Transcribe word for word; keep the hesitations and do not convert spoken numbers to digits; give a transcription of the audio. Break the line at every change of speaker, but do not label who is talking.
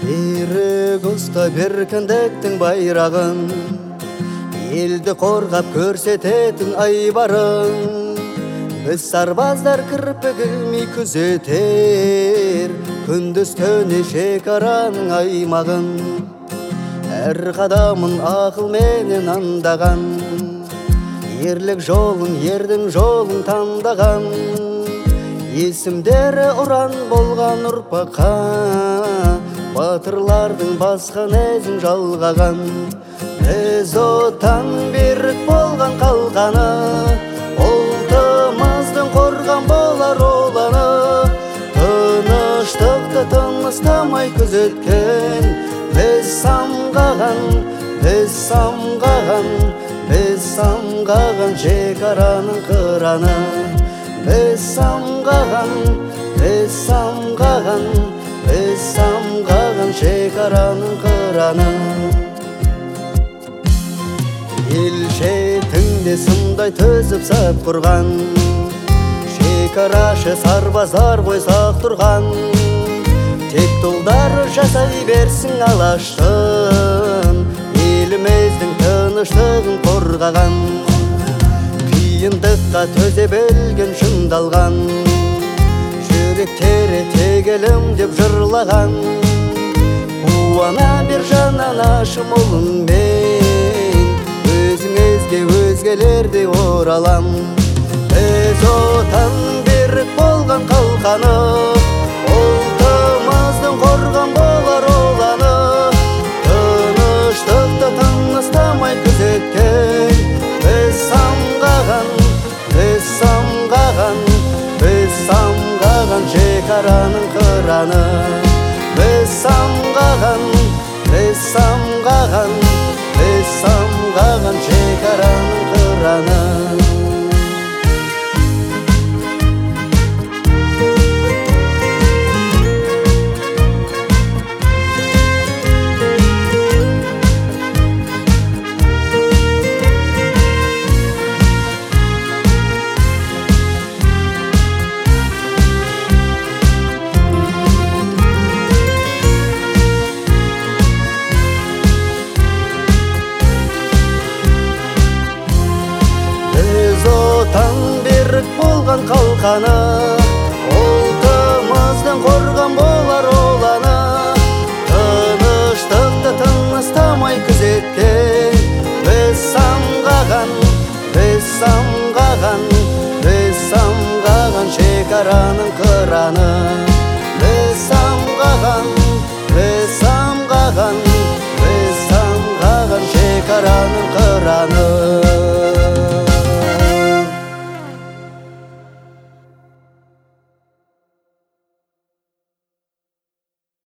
Берік ұста беркіндіктің байрағын, елді қорғап көрсететін айбарын. Біз сарбаздар кірпік ілмей күзетер, күндіз түні шекараның аймағын. Әр қадамын ақылменен андаған, ерлік жолын, ердің жолын таңдаған. Есімдері ұран болған ұрпаққа, батырлардың басқан әзін жалғаған. Біз отанның берік болған қалқаны, ұлтымыздың қорған болар оланы. Тыныштықты тыныстамай күзеткен, біз самғаған, біз самғаған, біз самғаған шекараның қыраны. Біз самғаған, біз самғаған, біз самғаған шекараның қыраны. Ел шетіңде сымдай төзіп сап құрған, шекарашы сарбаздар ғой сақ тұрған. Тек тұлдар жасай берсін алаштың, еліміздің тыныштығын қорғаған. Қиындыққа төзе білген шыңдалған, жүректері тегелім деп жырлаған. Қуана бер жанан ашым ұлыңмен, өзіңізге өзгелерде оралам. Біз отанның берік болған қалқаны, ұлтымыздың қорған болар оланы. Тыныштықты тыныстамай күзеткен, біз самғаған, біз самғаған, біз самғаған шекараның қыраны. Біз самғаған, біз самғаған, біз самғаған шекараның қыраны. Отан берік болған қалқаны, ұлтымыздың қорған болар оланы. Тыныштықты тыныстамай күзеткен, біз самғаған, біз самғаған, біз самғаған шекараның қыраны. Біз самғаған, біз самғаған, біз самғаған шекараның қыраны.